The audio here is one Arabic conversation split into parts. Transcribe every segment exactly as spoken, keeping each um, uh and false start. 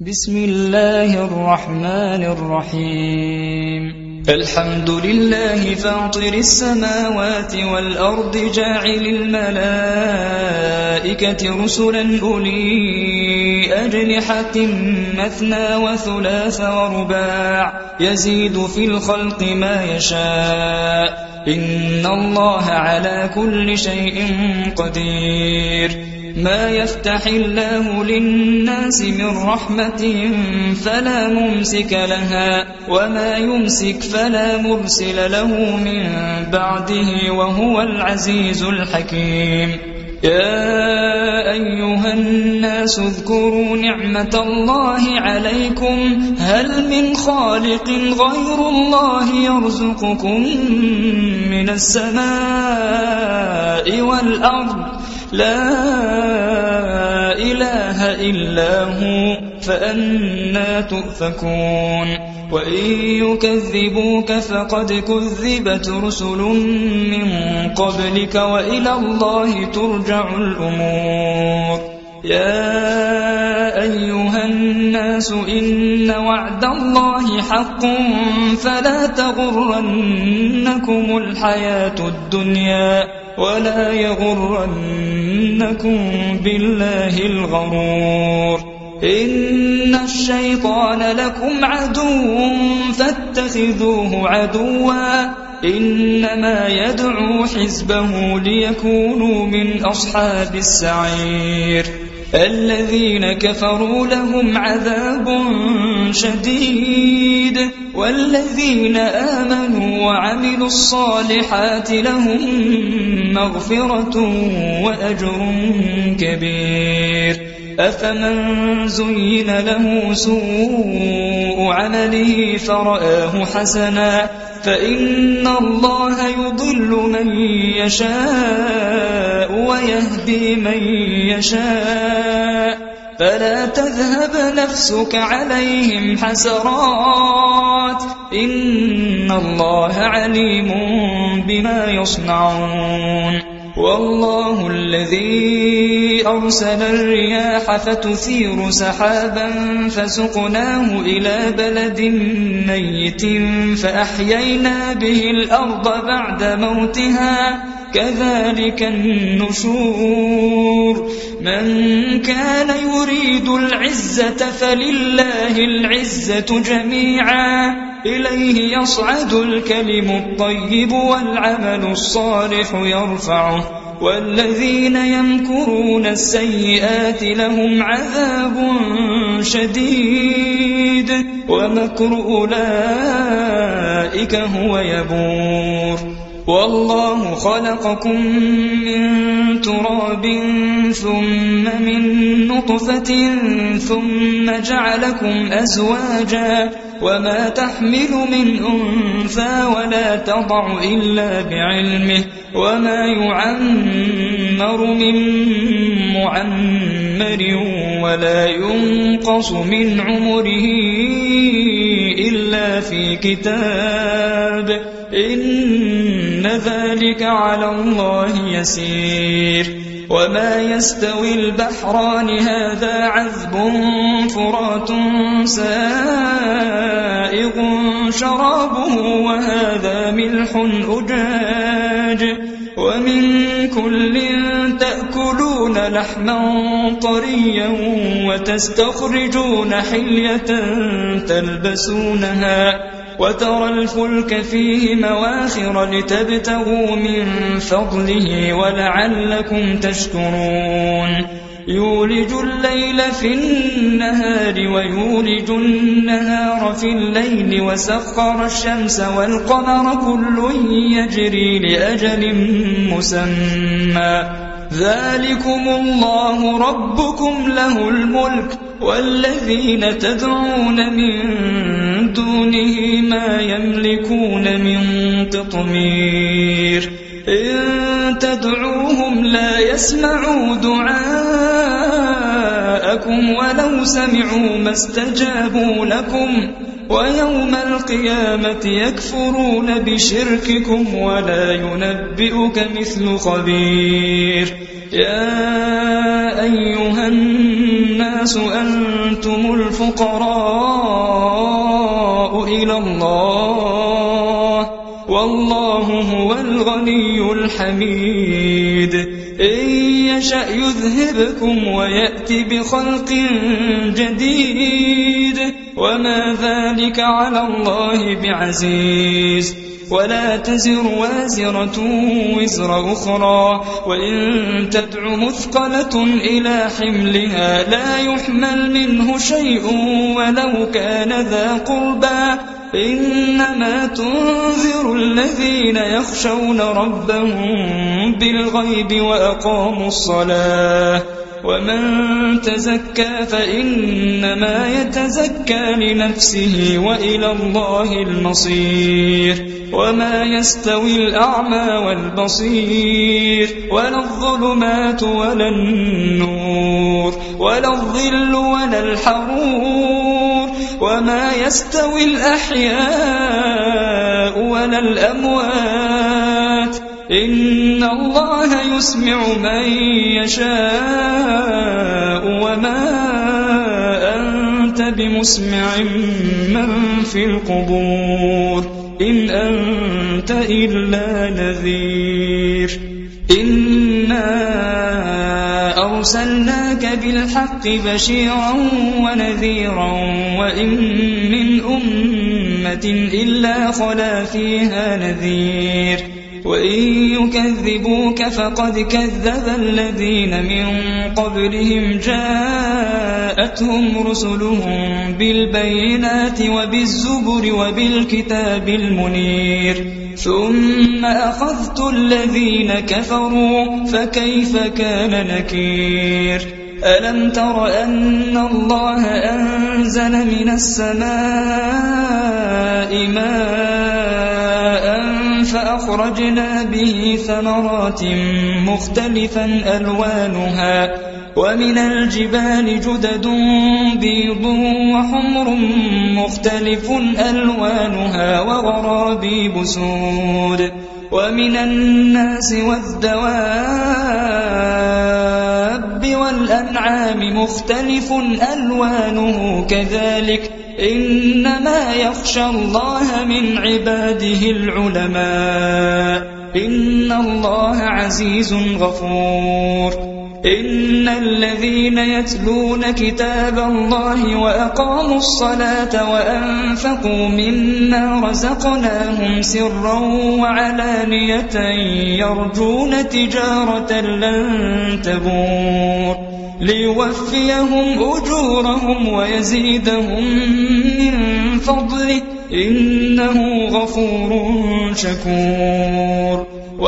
بسم الله الرحمن الرحيم الحمد لله فاطر السماوات والأرض جاعل الملائكة رسلا أولي أجنحة مثنى وثلاث ورباع يزيد في الخلق ما يشاء إن الله على كل شيء قدير ما يفتح الله للناس من رحمة فلا ممسك لها وما يمسك فلا مرسل له من بعده وهو العزيز الحكيم يا أيها الناس اذكروا نعمة الله عليكم هل من خالق غير الله يرزقكم من السماء والأرض لا إله إلا هو فأنى تؤفكون وإن يكذبوك فقد كذبت رسل من قبلك وإلى الله ترجع الأمور يا أيها الناس إن وعد الله حق فلا تغرنكم الحياة الدنيا ولا يغرنكم بالله الغرور إن الشيطان لكم عدو فاتخذوه عدوا إنما يدعو حزبه ليكونوا من أصحاب السعير الذين كفروا لهم عذاب شديد والذين آمنوا وعملوا الصالحات لهم مغفرة وأجر كبير أفمن زين له سوء عمله فرآه حسنا فإن الله يضل من يشاء ويهدي من يشاء فلا تذهب نفسك عليهم حسرات إن الله عليم بما يصنعون والله الذي أرسل الرياح فتثير سحابا فسقناه إلى بلد ميت فأحيينا به الأرض بعد موتها كذلك النشور من كان يريد العزة فلله العزة جميعا إليه يصعد الكلم الطيب والعمل الصالح يرفعه والذين يمكرون السيئات لهم عذاب شديد ومكر أولئك هو يبور والله خلقكم من تراب ثم من نطفة ثم جعلكم أزواجا وما تحمل من أنثى ولا تضع إلا بعلمه وما يعمر من معمر ولا ينقص من عمره إلا في كتاب إن ذلك على الله يسير وما يستوي البحران هذا عذب فرات سائغ شرابه وهذا ملح أجاج ومن كل تأكلون لحما طريا وتستخرجون حلية تلبسونها وترى الفلك فيه مواخر لتبتغوا من فضله ولعلكم تشكرون يولج الليل في النهار ويولج النهار في الليل وسخر الشمس والقمر كل يجري لأجل مسمى ذلكم الله ربكم له الملك والذين تدعون من دونه ما يملكون من قطمير إن تدعوهم لا يسمعوا دعاءكم ولو سمعوا ما استجابوا لكم ويوم القيامة يكفرون بشرككم ولا ينبئك مثل خبير يا أيها الناس الناس أنتم الفقراء إلى الله والله هو الغني الحميد إن يشأ يذهبكم ويأتي بخلق جديد وما ذلك على الله بعزيز ولا تزر وازرة وزر أخرى وإن تدع مثقلة إلى حملها لا يحمل منه شيء ولو كان ذا قربى إنما تنذر الذين يخشون ربهم بالغيب وأقاموا الصلاة ومن تزكى فإنما يتزكى لنفسه وإلى الله المصير وما يستوي الأعمى والبصير ولا الظلمات ولا النور ولا الظل ولا الحرور وما يستوي الأحياء ولا الأموات إن الله يسمع من يشاء وما أنت بمسمع من في القبور إن أنت إلا نذير إنا أرسلناك بالحق بشيرا ونذيرا وإن من أمة إلا خلا فيها نذير وإن يكذبوك فقد كذب الذين من قبلهم جاءتهم رسلهم بالبينات وبالزبر وبالكتاب المنير ثم أخذت الذين كفروا فكيف كان نكير ألم تر أن الله أنزل من السماء ماء فأخرجنا به ثمرات مختلفا ألوانها ومن الجبال جدد بيض وحمر مختلف ألوانها وغرابيب سود ومن الناس والدواب والأنعام مختلف ألوانه كذلك إنما يخشى الله من عباده العلماء إن الله عزيز غفور إن الذين يتلون كتاب الله وأقاموا الصلاة وأنفقوا مما رزقناهم سرا وعلانية يرجون تجارة لن تبور ليوفيهم أجورهم ويزيدهم من فضله إنه غفور شكور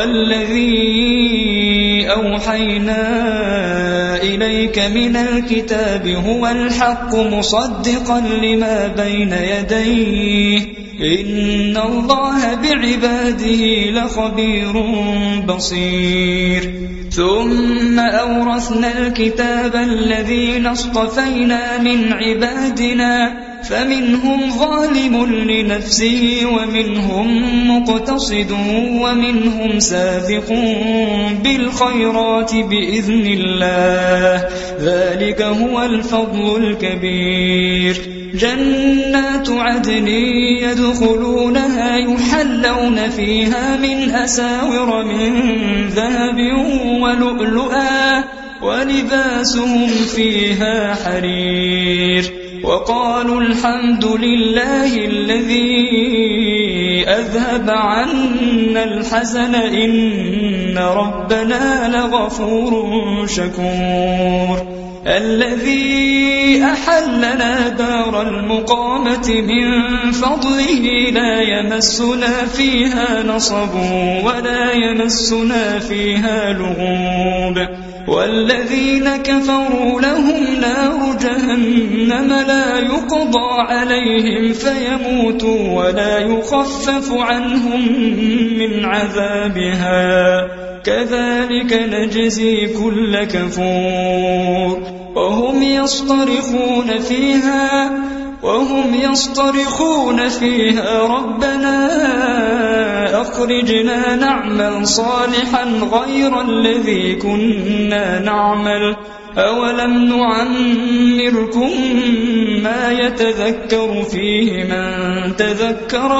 والذي أوحينا إليك من الكتاب هو الحق مصدقا لما بين يديه إن الله بعباده لخبير بصير ثم أورثنا الكتاب الذين اصطفينا من عبادنا فمنهم ظالم لنفسه ومنهم مقتصد ومنهم سابق بالخيرات بإذن الله ذلك هو الفضل الكبير جنات عدن يدخلونها يحلون فيها من أساور من ذهب ولؤلؤا ولباسهم فيها حرير وقالوا الحمد لله الذي أذهب عنا الحزن إن ربنا لغفور شكور الذي أحلنا دار المقامة من فضله لا يمسنا فيها نصب ولا يمسنا فيها لغوب والذين كفروا لهم نار جهنم لا يقضى عليهم فيموتوا ولا يخفف عنهم من عذابها كذلك نجزي كل كفور وهم يصطرخون فيها وهم يصطرخون فيها ربنا أخرجنا نعمل صالحا غير الذي كنا نعمل أولم نعمركم ما يتذكر فيه من تذكر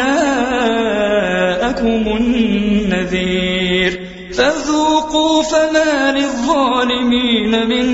وجاءكم النذير فذوقوا فما للظالمين من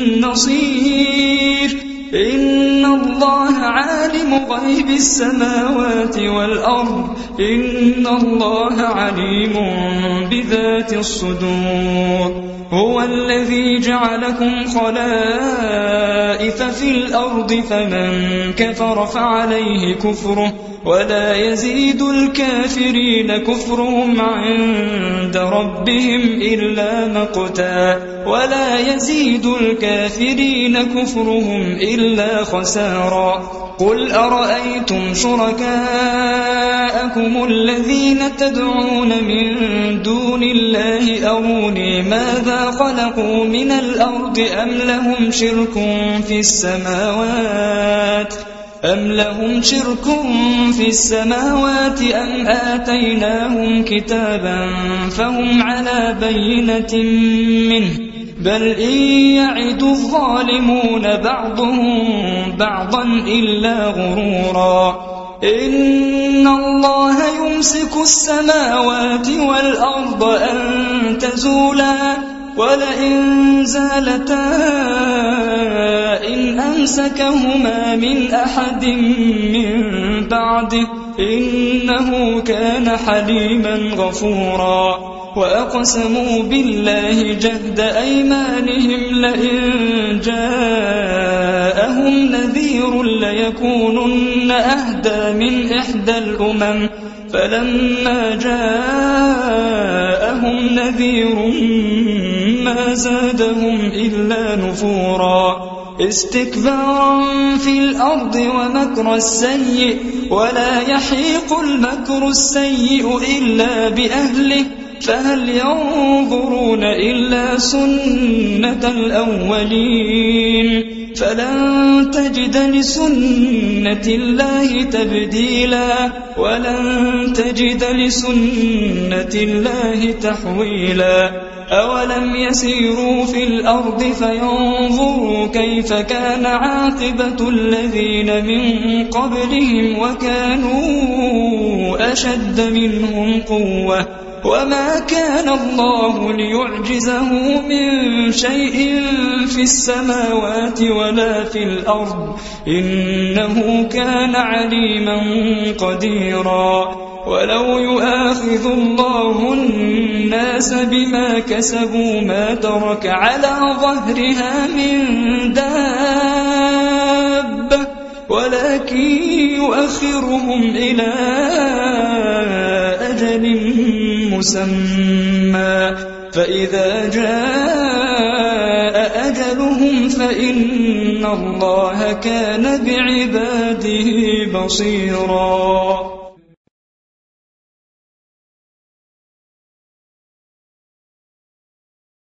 نصير إن الله عالم غيب السماوات والأرض إن الله عليم بذات الصدور هو الذي جعلكم خلائف في الأرض فمن كفر فعليه كفره ولا يزيد الكافرين كفرهم عند ربهم إلا مقتا ولا يزيد الكافرين كفرهم إلا خسارا قل أرأيتم شركاءكم الذين تدعون من دون الله أروني ماذا خلقوا من الأرض أم لهم شرك في السماوات أم لهم شرك في السماوات أم آتيناهم كتابا فهم على بينة منه بل إن يعد الظالمون بعضهم بعضا إلا غرورا إن الله يمسك السماوات والأرض أن تزولا ولئن زالتا إن أمسكهما من أحد من بعده إنه كان حليما غفورا وأقسموا بالله جهد أيمانهم لئن جاءهم نذير ليكونن أهدى من إحدى الأمم فلما جاءهم نذير ما زادهم إلا نفورا استكبارا في الأرض ومكر السيء ولا يحيق المكر السيء إلا بأهله فهل ينظرون إلا سنة الأولين فلن تجد لسنة الله تبديلا ولن تجد لسنة الله تحويلا أولم يسيروا في الأرض فينظروا كيف كان عاقبة الذين من قبلهم وكانوا أشد منهم قوة وما كان الله ليعجزه من شيء في السماوات ولا في الأرض إنه كان عليما قديرا ولو يؤاخذ الله الناس بما كسبوا ما ترك على ظهرها من دابة ولكن يؤخرهم إلى أجل مسمى فإذا جاء أجلهم فإن الله كان بعباده بصيرا